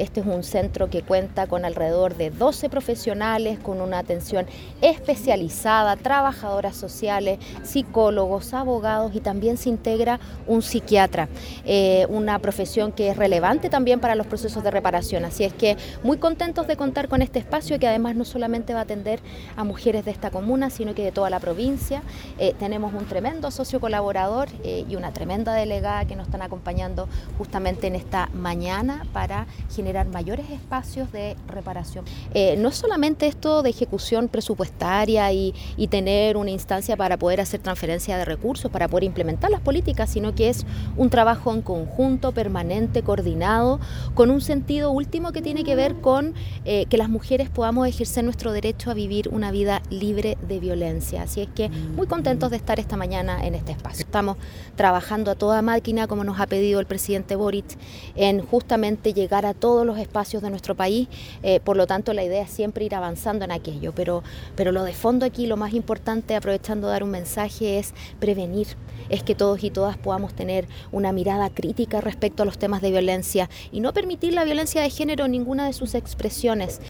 Este es un centro que cuenta con alrededor de 12 profesionales, con una atención especializada, trabajadoras sociales, psicólogos, abogados, y también se integra un psiquiatra, una profesión que es relevante también para los procesos de reparación. Así es que muy contentos de contar con este espacio, que además no solamente va a atender a mujeres de esta comuna, sino que de toda la provincia. Tenemos un tremendo socio colaborador y una tremenda delegada que nos están acompañando justamente en esta mañana para generar mayores espacios de reparación. No es solamente esto de ejecución presupuestaria y tener una instancia para poder hacer transferencia de recursos, para poder implementar las políticas, sino que es un trabajo en conjunto, permanente, coordinado, con un sentido último que tiene que ver con que las mujeres podamos ejercer nuestro derecho a vivir una vida libre de violencia. Así es que muy contentos de estar esta mañana en este espacio. Estamos trabajando a toda máquina, como nos ha pedido el presidente Boric, en justamente llegar a todos los espacios de nuestro país. Por lo tanto, la idea es siempre ir avanzando en aquello, pero lo de fondo aquí, lo más importante, aprovechando de dar un mensaje, es prevenir, es que todos y todas podamos tener una mirada crítica respecto a los temas de violencia y no permitir la violencia de género en ninguna de sus expresiones.